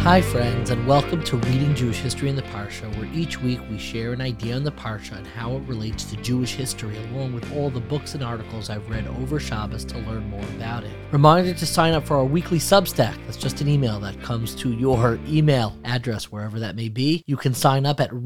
Hi friends, and welcome to Reading Jewish History in the Parsha, where each week we share an idea on the Parsha and how it relates to Jewish history, along with all the books and articles I've read over Shabbos to learn more about it. Reminder to sign up for our weekly Substack. That's just an email that comes to your email address, wherever that may be. You can sign up at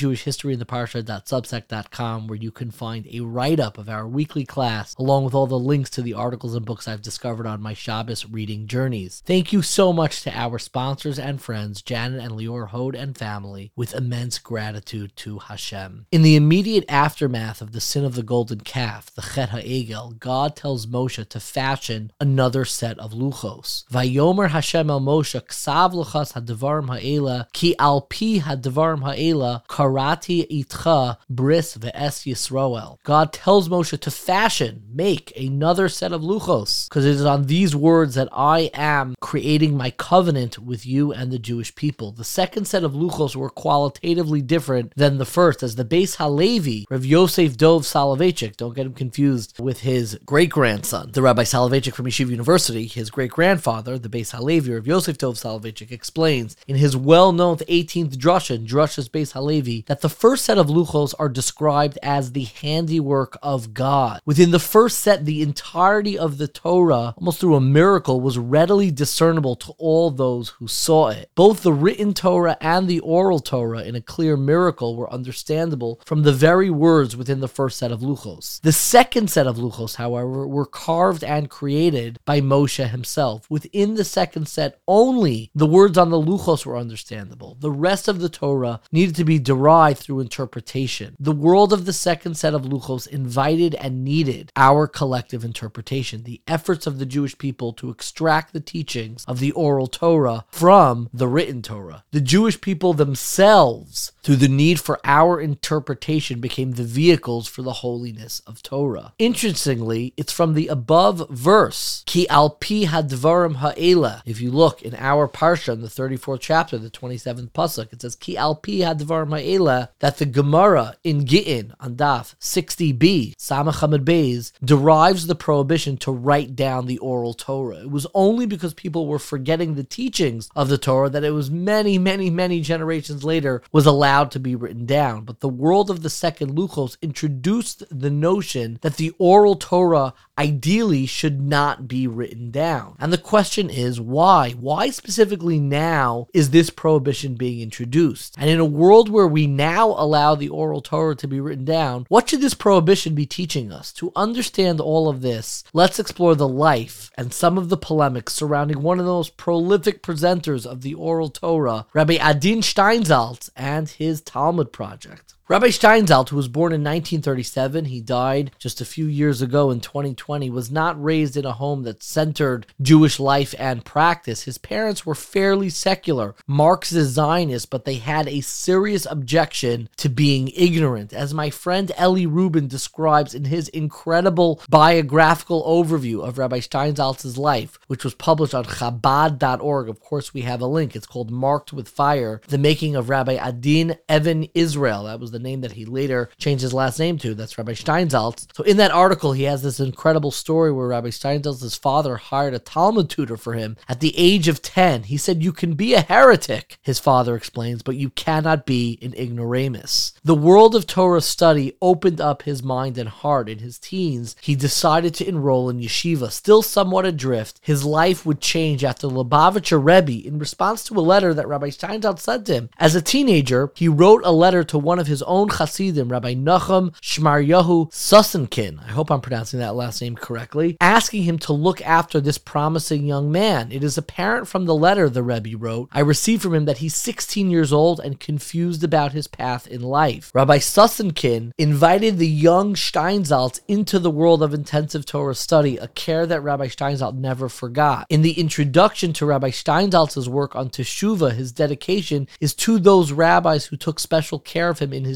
readingjewishhistoryintheparsha.substack.com, where you can find a write-up of our weekly class, along with all the links to the articles and books I've discovered on my Shabbos reading journeys. Thank you so much to our sponsors and friends, Janet and Lior Hode and family, with immense gratitude to Hashem. In the immediate aftermath of the sin of the golden calf, the Chet HaEgel, God tells Moshe to fashion another set of luchos. Vayomer Hashem el Moshe, ksav luchas hadvarim ha'ela, ki al pi hadvarim ha'ela, karati itcha bris ve'es Yisroel. God tells Moshe to make another set of luchos, because it is on these words that I am creating my covenant with you and the Jewish people. The second set of luchos were qualitatively different than the first, as the Beis Halevi, Rav Yosef Dov Soloveitchik, don't get him confused with his great-grandson, the Rabbi Soloveitchik from Yeshiva University, his great-grandfather, the Beis Halevi, Rav Yosef Dov Soloveitchik, explains in his well-known 18th drasha, Drashas Beis Halevi, that the first set of luchos are described as the handiwork of God. Within the first set, the entirety of the Torah, almost through a miracle, was readily discernible to all those who saw it. Both the written Torah and the oral Torah, in a clear miracle, were understandable from the very words within the first set of luchos. The second set of luchos, however, were carved and created by Moshe himself. Within the second set, only the words on the luchos were understandable. The rest of the Torah needed to be derived through interpretation. The world of the second set of luchos invited and needed our collective interpretation, the efforts of the Jewish people to extract the teachings of the oral Torah from the written Torah. The Jewish people themselves, through the need for our interpretation, became the vehicles for the holiness of Torah. Interestingly, it's from the above verse, Ki al pi hadvarim ha'ela. If you look in our Parsha, in the 34th chapter, the 27th pasuk, it says, Ki al pi hadvarim ha'ela, that the Gemara in Gittin, on Daf 60b, Samach Hamad Beis, derives the prohibition to write down the oral Torah. It was only because people were forgetting the teachings of the Torah that it was many generations later was allowed to be written down. But the world of the second luchos introduced the notion that the oral Torah ideally should not be written down. And the question is, why? Why specifically now is this prohibition being introduced? And in a world where we now allow the oral Torah to be written down, what should this prohibition be teaching us? To understand all of this, let's explore the life and some of the polemics surrounding one of the most prolific presenters of the oral Torah, Rabbi Adin Steinsaltz, and his Talmud project. Rabbi Steinsaltz, who was born in 1937, he died just a few years ago in 2020, was not raised in a home that centered Jewish life and practice. His parents were fairly secular, Marxist Zionists, but they had a serious objection to being ignorant. As my friend Eli Rubin describes in his incredible biographical overview of Rabbi Steinsaltz's life, which was published on Chabad.org. Of course, we have a link. It's called Marked with Fire, The Making of Rabbi Adin Even Israel. That was the name that he later changed his last name to. That's Rabbi Steinsaltz. So in that article, he has this incredible story where Rabbi Steinsaltz's father hired a Talmud tutor for him at the age of 10. He said, "You can be a heretic," his father explains, "but you cannot be an ignoramus." The world of Torah study opened up his mind and heart. In his teens, he decided to enroll in yeshiva. Still somewhat adrift, his life would change after Lubavitcher Rebbe, in response to a letter that Rabbi Steinsaltz sent him. As a teenager, he wrote a letter to one of his own Hasidim, Rabbi Nachum Shmaryahu Sussenkin, I hope I'm pronouncing that last name correctly, asking him to look after this promising young man. It is apparent from the letter the Rebbe wrote, I received from him, that he's 16 years old and confused about his path in life. Rabbi Sussenkin invited the young Steinsaltz into the world of intensive Torah study, a care that Rabbi Steinsaltz never forgot. In the introduction to Rabbi Steinsaltz's work on Teshuvah, his dedication is to those rabbis who took special care of him in his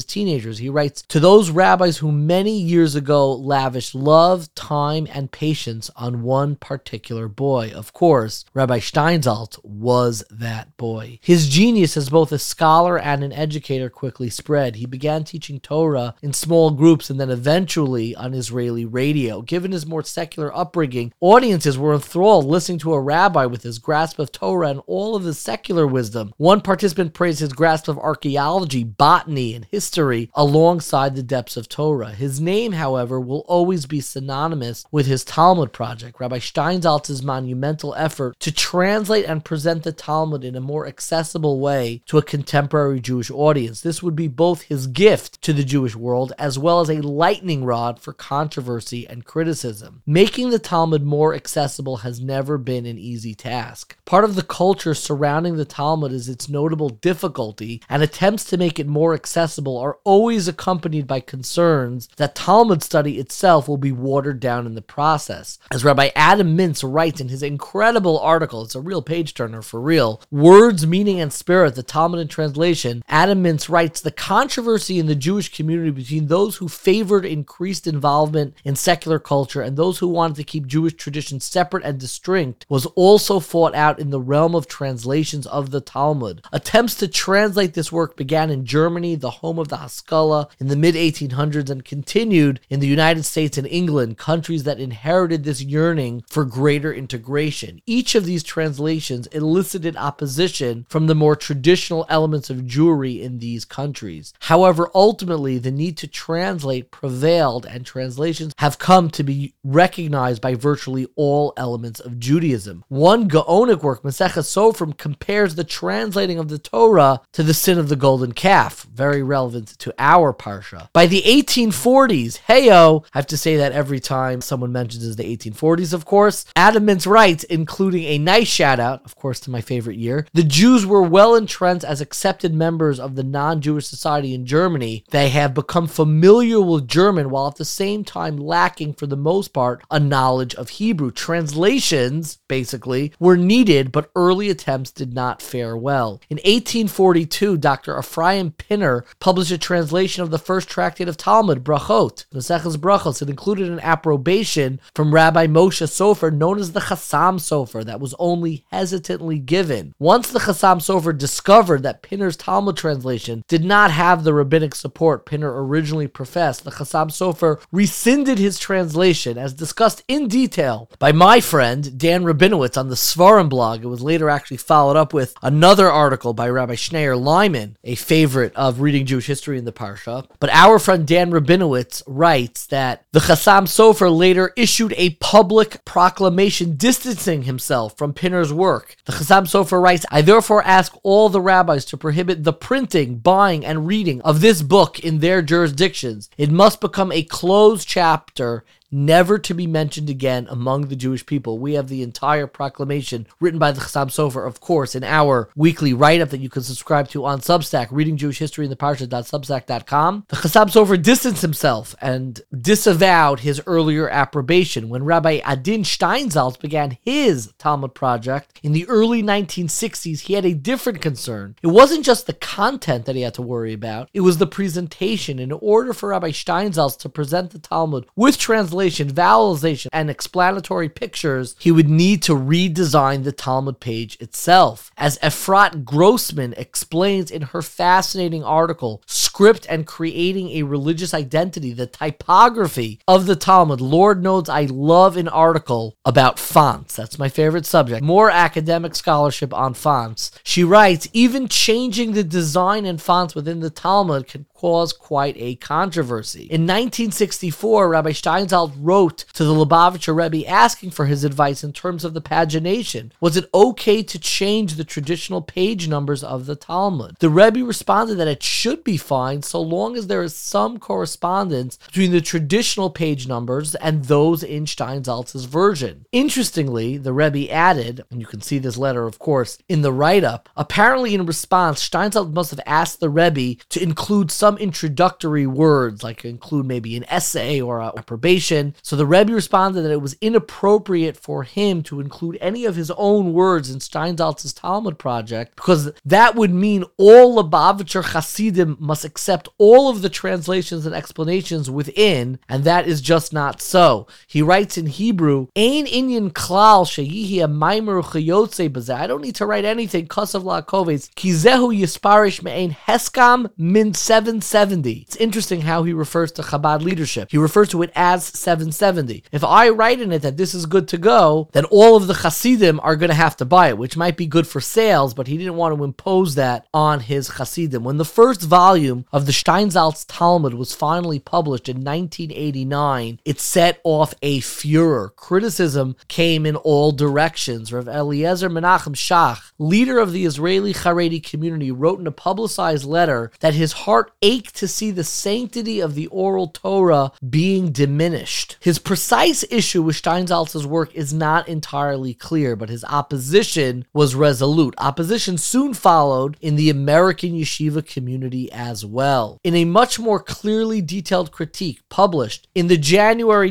his teenagers. He writes, "To those rabbis who many years ago lavished love, time, and patience on one particular boy." Of course, Rabbi Steinsaltz was that boy. His genius as both a scholar and an educator quickly spread. He began teaching Torah in small groups and then eventually on Israeli radio. Given his more secular upbringing, audiences were enthralled listening to a rabbi with his grasp of Torah and all of his secular wisdom. One participant praised his grasp of archaeology, botany, and history alongside the depths of Torah. His name, however, will always be synonymous with his Talmud project, Rabbi Steinsaltz's monumental effort to translate and present the Talmud in a more accessible way to a contemporary Jewish audience. This would be both his gift to the Jewish world as well as a lightning rod for controversy and criticism. Making the Talmud more accessible has never been an easy task. Part of the culture surrounding the Talmud is its notable difficulty, and attempts to make it more accessible are always accompanied by concerns that Talmud study itself will be watered down in the process. As Rabbi Adam Mintz writes in his incredible article, it's a real page-turner for real, Words, Meaning, and Spirit, the Talmud in Translation, Adam Mintz writes, "The controversy in the Jewish community between those who favored increased involvement in secular culture and those who wanted to keep Jewish traditions separate and distinct was also fought out in the realm of translations of the Talmud. Attempts to translate this work began in Germany, the home of the Haskalah, in the mid-1800s and continued in the United States and England, countries that inherited this yearning for greater integration. Each of these translations elicited opposition from the more traditional elements of Jewry in these countries. However, ultimately, the need to translate prevailed, and translations have come to be recognized by virtually all elements of Judaism. One Gaonic work, Maseches Sofrim, compares the translating of the Torah to the sin of the golden calf, very relevant to our parsha. By the 1840s, heyo, I have to say that every time someone mentions the 1840s, of course, Adam Mintz writes, including a nice shout out, of course, to my favorite year, "The Jews were well entrenched as accepted members of the non-Jewish society in Germany. They have become familiar with German while at the same time lacking, for the most part, a knowledge of Hebrew. Translations, basically, were needed, but early attempts did not fare well. In 1842, Dr. Ephraim Pinner published a translation of the first tractate of Talmud, Brachot, Maseches Brachos. It included an approbation from Rabbi Moshe Sofer, known as the Chassam Sofer, that was only hesitantly given. Once the Chassam Sofer discovered that Pinner's Talmud translation did not have the rabbinic support Pinner originally professed, the Chassam Sofer rescinded his translation, as discussed in detail by my friend Dan Rabinowitz on the Svarim blog. It was later actually followed up with another article by Rabbi Schneur Lyman, a favorite of reading Jewish history in the Parsha. But our friend Dan Rabinowitz writes that the Chassam Sofer later issued a public proclamation distancing himself from Pinner's work. The Chassam Sofer writes, "I therefore ask all the rabbis to prohibit the printing, buying, and reading of this book in their jurisdictions. It must become a closed chapter, never to be mentioned again among the Jewish people." We have the entire proclamation written by the Chassam Sofer, of course, in our weekly write-up that you can subscribe to on Substack, Reading Jewish History in the Parsha.substack.com. The Chassam Sofer distanced himself and disavowed his earlier approbation. When Rabbi Adin Steinsaltz began his Talmud project in the early 1960s, he had a different concern. It wasn't just the content that he had to worry about, it was the presentation. In order for Rabbi Steinsaltz to present the Talmud with translation, vowelization, and explanatory pictures, he would need to redesign the Talmud page itself. As Efrat Grossman explains in her fascinating article, Script and Creating a Religious Identity, the Typography of the Talmud, Lord knows I love an article about fonts. That's my favorite subject. More academic scholarship on fonts. She writes, even changing the design and fonts within the Talmud can cause quite a controversy. In 1964, Rabbi Steinsaltz wrote to the Lubavitcher Rebbe asking for his advice in terms of the pagination. Was it okay to change the traditional page numbers of the Talmud? The Rebbe responded that it should be fine so long as there is some correspondence between the traditional page numbers and those in Steinsaltz's version. Interestingly, the Rebbe added, and you can see this letter, of course, in the write-up, apparently in response, Steinsaltz must have asked the Rebbe to include some introductory words, like include maybe an essay or an approbation, translation. So the Rebbe responded that it was inappropriate for him to include any of his own words in Steinsaltz's Talmud project, because that would mean all Lubavitcher Hasidim must accept all of the translations and explanations within, and that is just not so. He writes in Hebrew, Ein inyan klal sheyihi a maimer chayotze bazeh. I don't need to write anything, Kosav la'koves, ki zehu yisparish me'ein heskam min 770. It's interesting how he refers to Chabad leadership. He refers to it as 770. If I write in it that this is good to go, then all of the Hasidim are going to have to buy it, which might be good for sales, but he didn't want to impose that on his Hasidim. When the first volume of the Steinsaltz Talmud was finally published in 1989, it set off a furor. Criticism came in all directions. Rav Eliezer Menachem Shach, leader of the Israeli Haredi community, wrote in a publicized letter that his heart ached to see the sanctity of the oral Torah being diminished. His precise issue with Steinsaltz's work is not entirely clear, but his opposition was resolute. Opposition soon followed in the American yeshiva community as well. In a much more clearly detailed critique published in the January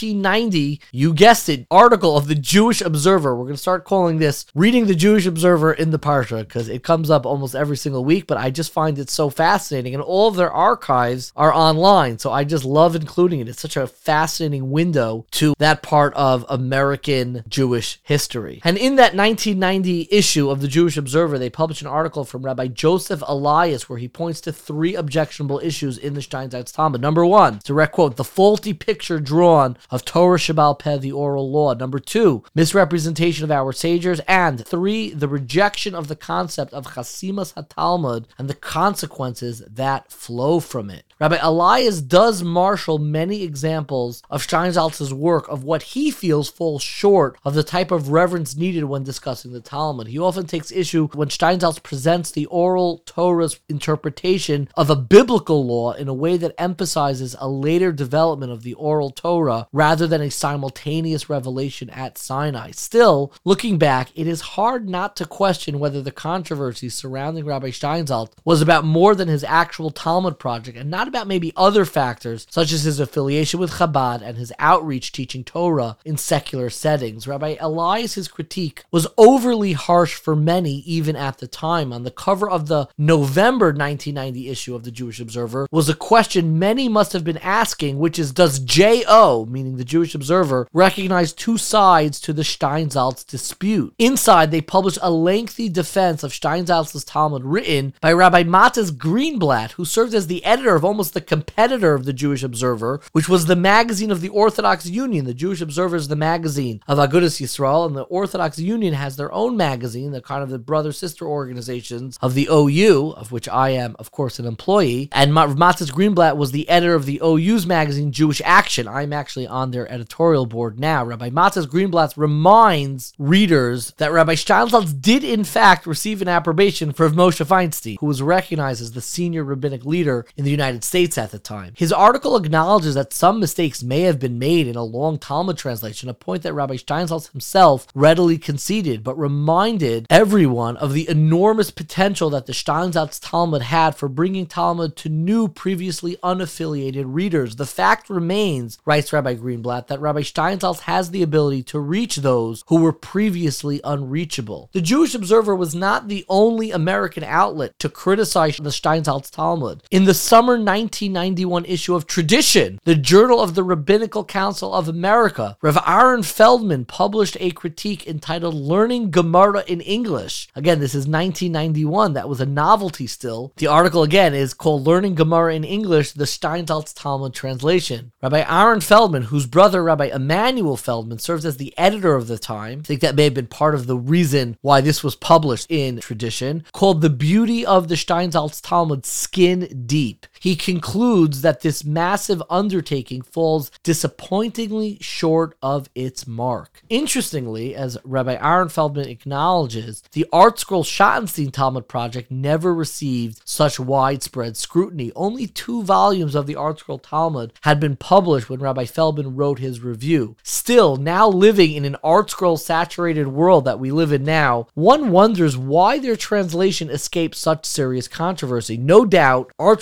1990, you guessed it, article of the Jewish Observer. We're going to start calling this Reading the Jewish Observer in the Parsha, because it comes up almost every single week, but I just find it so fascinating, and all of their archives are online, so I just love including it. It's such a fascinating window to that part of American Jewish history. And in that 1990 issue of the Jewish Observer, they published an article from Rabbi Joseph Elias where he points to three objectionable issues in the Steinsaltz Talmud. Number one, direct quote, the faulty picture drawn of Torah Shebaal Peh, the oral law. Number two, misrepresentation of our sages. And three, the rejection of the concept of Chasimas HaTalmud and the consequences that flow from it. Rabbi Elias does marshal many examples of Steinsaltz's work of what he feels falls short of the type of reverence needed when discussing the Talmud. He often takes issue when Steinsaltz presents the oral Torah's interpretation of a biblical law in a way that emphasizes a later development of the oral Torah rather than a simultaneous revelation at Sinai. Still, looking back, it is hard not to question whether the controversy surrounding Rabbi Steinsaltz was about more than his actual Talmud project and not about maybe other factors such as his affiliation with Chabad and his outreach teaching Torah in secular settings. Rabbi Elias's critique was overly harsh for many even at the time. On the cover of the November 1990 issue of the Jewish Observer was a question many must have been asking, which is, does J.O., meaning the Jewish Observer, recognize two sides to the Steinsaltz dispute? Inside, they published a lengthy defense of Steinsaltz's Talmud written by Rabbi Matas Greenblatt, who served as the editor of almost the competitor of the Jewish Observer, which was the magazine of the Orthodox Union. The Jewish Observer is the magazine of Agudas Yisrael, and the Orthodox Union has their own magazine, the kind of the brother-sister organizations of the OU, of which I am, of course, an employee. And Matas Greenblatt was the editor of the OU's magazine, Jewish Action. I'm actually on their editorial board now. Rabbi Matas Greenblatt reminds readers that Rabbi Steinsaltz did, in fact, receive an approbation for Moshe Feinstein, who was recognized as the senior rabbinic leader in the United States at the time. His article acknowledges that some mistakes may have been made in a long Talmud translation, a point that Rabbi Steinsaltz himself readily conceded, but reminded everyone of the enormous potential that the Steinsaltz Talmud had for bringing Talmud to new, previously unaffiliated readers. The fact remains, writes Rabbi Greenblatt, that Rabbi Steinsaltz has the ability to reach those who were previously unreachable. The Jewish Observer was not the only American outlet to criticize the Steinsaltz Talmud. In the summer 1991 issue of Tradition, the Journal of the Rabbinical Council of America, Rav Aaron Feldman published a critique entitled Learning Gemara in English. Again, this is 1991. That was a novelty still. The article, again, is called Learning Gemara in English, the Steinsaltz Talmud Translation. Rabbi Aaron Feldman, whose brother Rabbi Emanuel Feldman serves as the editor of the time, I think that may have been part of the reason why this was published in Tradition, called the beauty of the Steinsaltz Talmud skin deep. He concludes that this massive undertaking falls disappointingly short of its mark. Interestingly, as Rabbi Aaron Feldman acknowledges, the ArtScroll Schottenstein Talmud project never received such widespread scrutiny. Only 2 volumes of the ArtScroll Talmud had been published when Rabbi Feldman wrote his review. Still, now living in an ArtScroll saturated world that we live in now, one wonders why their translation escaped such serious controversy. No doubt, ArtScroll's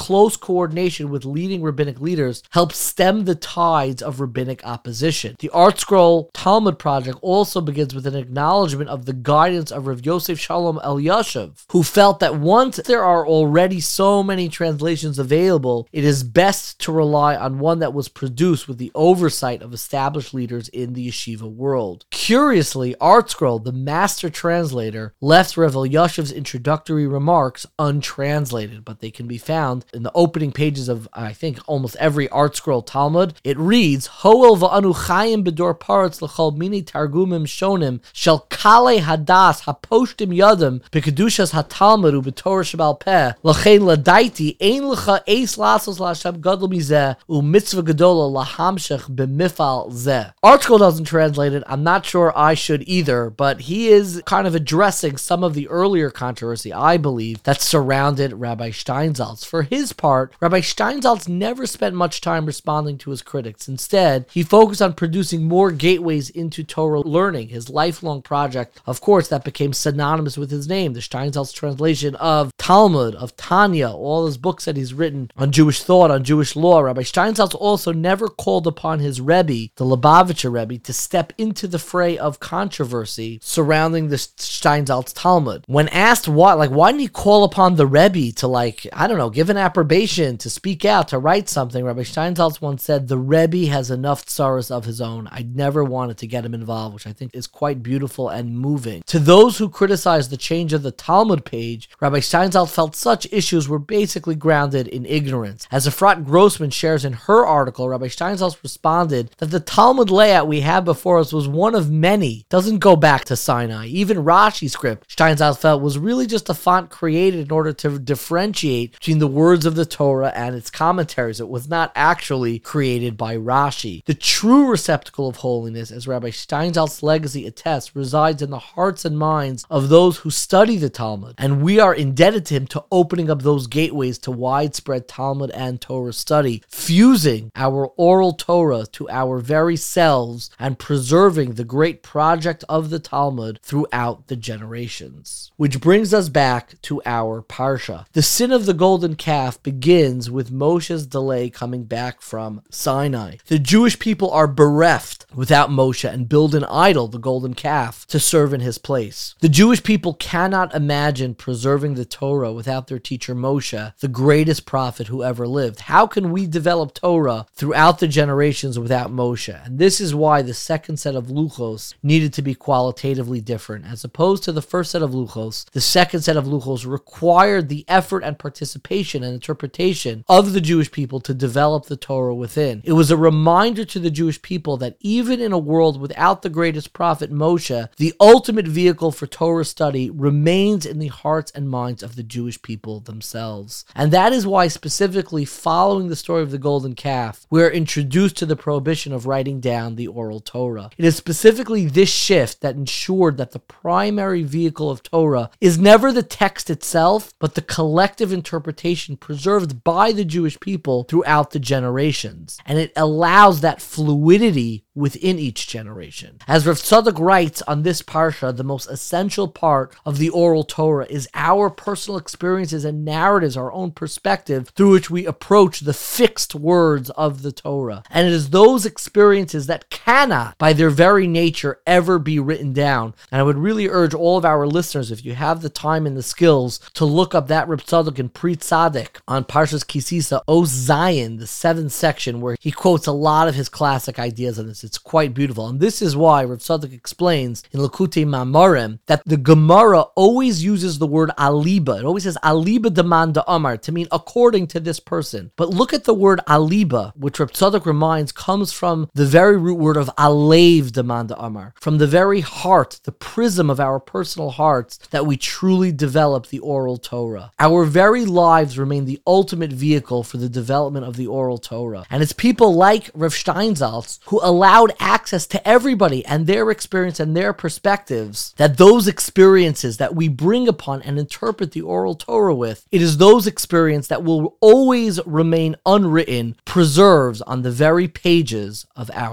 close coordination with leading rabbinic leaders, helped stem the tides of rabbinic opposition. The ArtScroll Talmud project also begins with an acknowledgement of the guidance of Rav Yosef Shalom Elyashiv, who felt that once there are already so many translations available, it is best to rely on one that was produced with the oversight of established leaders in the yeshiva world. Curiously, ArtScroll, the master translator, left Rav Elyashiv's introductory remarks untranslated, but they can be found in the opening pages of, I think, almost every ArtScroll Talmud. It reads, Hoel va'anu chayim b'dor paretz l'chol mini targumim shonim shel kale hadas haposhtim yadam b'kedushas hatalmud u'b'torah shebal peh l'chein l'daiti ein l'cha eis lasos la'Hashem gadol mizeh u'mitzvah gadola lahamshech b'mifal zeh. ArtScroll doesn't translate it. I'm not sure I should either, but he is kind of addressing some of the earlier controversy, I believe, that surrounded Rabbi Steinsaltz. For his part, Rabbi Steinsaltz never spent much time responding to his critics. Instead, he focused on producing more gateways into Torah learning, his lifelong project, of course, that became synonymous with his name, the Steinsaltz translation of Talmud, of Tanya, all his books that he's written on Jewish thought, on Jewish law. Rabbi Steinsaltz also never called upon his Rebbe, the Lubavitcher Rebbe, to step into the fray of controversy surrounding the Steinsaltz Talmud. When asked why didn't he call upon the Rebbe to, give an approbation, to speak out, to write something, Rabbi Steinsaltz once said, the Rebbe has enough tsaros of his own. I never wanted to get him involved, which I think is quite beautiful and moving. To those who criticized the change of the Talmud page, Rabbi Steinsaltz felt such issues were basically grounded in ignorance. As Efrat Grossman shares in her article, Rabbi Steinsaltz responded that the Talmud layout we have before us was one of many. Doesn't go back to Sinai. Even Rashi's script, Steinsaltz felt, was really just a font created in order to differentiate between the words of the Torah and its commentaries. It was not actually created by Rashi. The true receptacle of holiness, as Rabbi Steinsaltz's legacy attests, resides in the hearts and minds of those who study the Talmud, and we are indebted to him to opening up those gateways to widespread Talmud and Torah study, fusing our oral Torah to our very selves and preserving the great project of the Talmud throughout the generations. Which brings us back to our Parsha. The sin of the golden calf begins with Moshe's delay coming back from Sinai. The Jewish people are bereft without Moshe and build an idol, the golden calf, to serve in his place. The Jewish people cannot imagine preserving the Torah without their teacher Moshe, the greatest prophet who ever lived. How can we develop Torah throughout the generations without Moshe? And this is why the second set of luchos needed to be qualitatively different. As opposed to the first set of luchos, the second set of luchos required the effort and participation and interpretation of the Jewish people to develop the Torah within. It was a reminder to the Jewish people that even in a world without the greatest prophet Moshe, the ultimate vehicle for Torah study remains in the hearts and minds of the Jewish people themselves. And that is why, specifically following the story of the golden calf, we are introduced to the prohibition of writing down the oral Torah. It is specifically this shift that ensured that the primary vehicle of Torah is never the text itself, but the collective interpretation preserved by the Jewish people throughout the generations. And it allows that fluidity within each generation. As Rav Tzadok writes on this parsha, the most essential part of the oral Torah is our personal experiences and narratives, our own perspective through which we approach the fixed words of the Torah. And it is those experiences that cannot, by their very nature, ever be written down. And I would really urge all of our listeners, if you have the time and the skills, to look up that Rav Tzadok in Pri Tzaddik on Parshas Kisisa, O Zion, the 7th section, where he quotes a lot of his classic ideas on this. It's quite beautiful. And this is why Rav Tzadok explains in Likutei Mamarim that the Gemara always uses the word aliba. It always says aliba deman da'amar to mean according to this person. But look at the word aliba, which Rav Tzadok reminds comes from the very root word of alev deman da'amar, from the very heart, the prism of our personal hearts, that we truly develop the oral Torah. Our very lives remain the ultimate vehicle for the development of the oral Torah. And it's people like Rav Steinsaltz who allowed access to everybody and their experience and their perspectives, that those experiences that we bring upon and interpret the oral Torah with, it is those experiences that will always remain unwritten, preserved on the very pages of our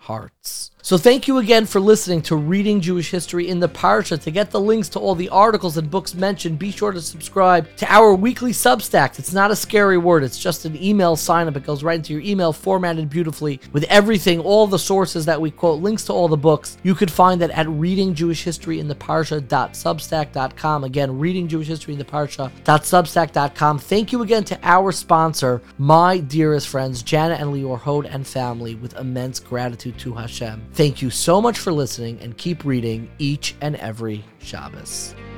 hearts. So thank you again for listening to Reading Jewish History in the Parsha. To get the links to all the articles and books mentioned, be sure to subscribe to our weekly Substack. It's not a scary word. It's just an email sign-up. It goes right into your email, formatted beautifully, with everything, all the sources that we quote, links to all the books. You could find that at readingjewishhistoryintheparsha.substack.com. Again, readingjewishhistoryintheparsha.substack.com. Thank you again to our sponsor, my dearest friends, Jana and Lior Hode and family, with immense gratitude to Hashem. Thank you so much for listening, and keep reading each and every Shabbos.